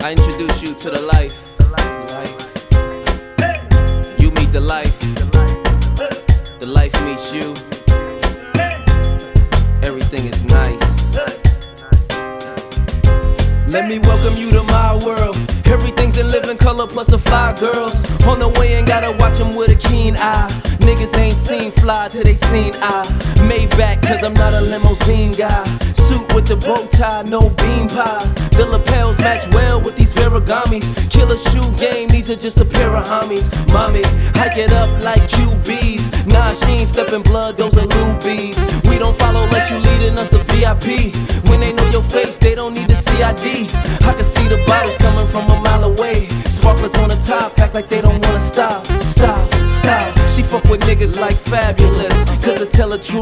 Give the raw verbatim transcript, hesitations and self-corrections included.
I introduce you to the life. You meet the life. The life meets you. Everything is nice. Let me welcome you to my world. Everything's in living color plus the fly girls. On the way and gotta watch them with a keen eye. Niggas ain't seen fly till they seen I. Maybach cause I'm not a limousine guy. Suit with the bow tie, no bean pies. The lapels match well with these Virigamis. Killer shoe game, these are just a pair of homies. Mommy, hike it up like Q Bs. Nah, she ain't stepping blood, those are Lubies. We don't follow unless you leading us to V I P. When they know your face, they don't need the C I D. I can see the bottles coming from a mile away. Sparklers on the top, act like they don't wanna stop. Stop, stop. She fuck with niggas like Fabulous. Cause to tell the truth,